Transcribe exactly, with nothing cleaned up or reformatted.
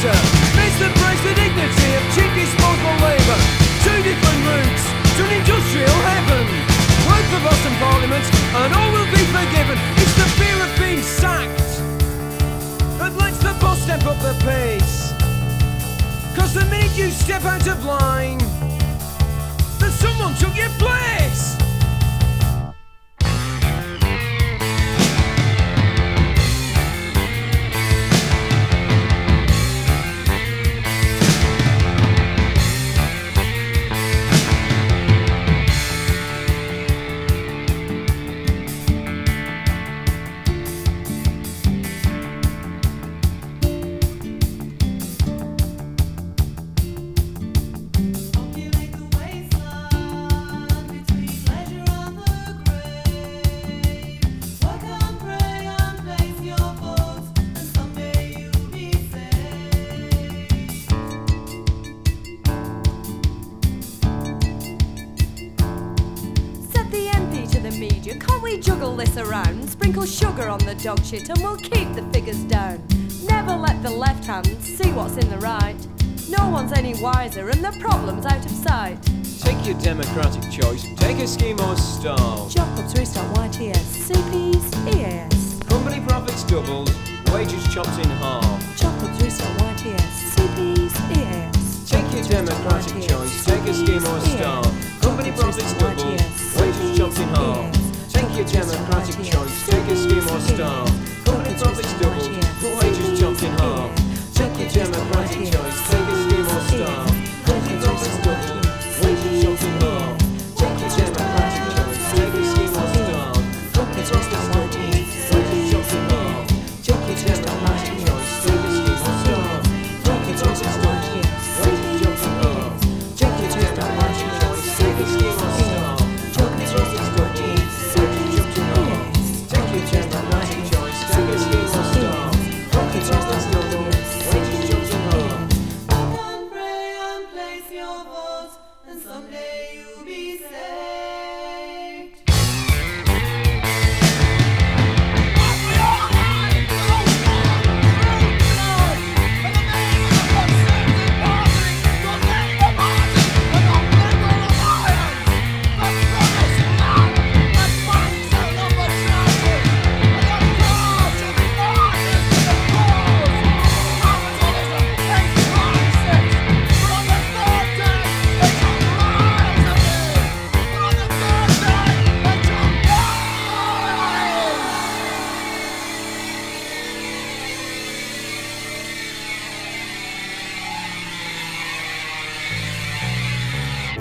sector meets the price the dignity of cheap disposable labour. Two different routes to an industrial heaven. Work for Boston Parliament and all will be forgiven. It's the fear of being sacked that lets the boss step up the pace. Cause the minute you step out of line, that someone took your place. Media. Can't we juggle this around? Sprinkle sugar on the dog shit and we'll keep the figures down. Never let the left hand see what's in the right. No one's any wiser and the problem's out of sight. Take your democratic choice, take a scheme or style. Job cuts restart Y T S, C Ps, E A S. Company profits doubled, wages chopped in half. Job cuts restart Y T S, C Ps, E A S. Take your democratic choice, take a scheme or style. Company profits doubled, wages chopped in half. Take your democratic choice, take a scheme or style. Company profits doubled, wages chopped in half. Take your democratic choice, take a scheme or style. Company profits doubled, wages chopped in half. Take your democratic choice, take a scheme or style. Company profits doubled, wages chopped in half. Take your democratic choice, take a scheme or style. Company profits doubled, wages chopped in half. Take your democratic choice, take a scheme or style. Company profits doubled, wages chopped in half. Take your